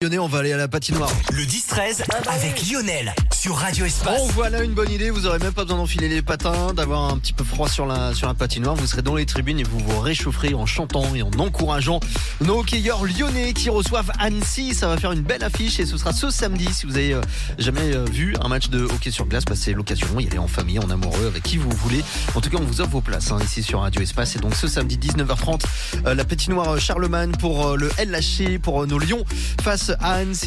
Lyonnais, on va aller à la patinoire. Le 10-13 avec Lionel sur Radio Espace. Bon, voilà une bonne idée. Vous aurez même pas besoin d'enfiler les patins, d'avoir un petit peu froid sur la patinoire. Vous serez dans les tribunes et vous vous réchaufferez en chantant et en encourageant nos hockeyeurs lyonnais qui reçoivent Annecy. Ça va faire une belle affiche et ce sera ce samedi. Si vous avez jamais vu un match de hockey sur glace, c'est l'occasion. Y aller en famille, en amoureux, avec qui vous voulez. En tout cas, on vous offre vos places ici sur Radio Espace. Et donc ce samedi 19h30, la patinoire Charlemagne pour le LHC, pour nos Lions face à Annecy.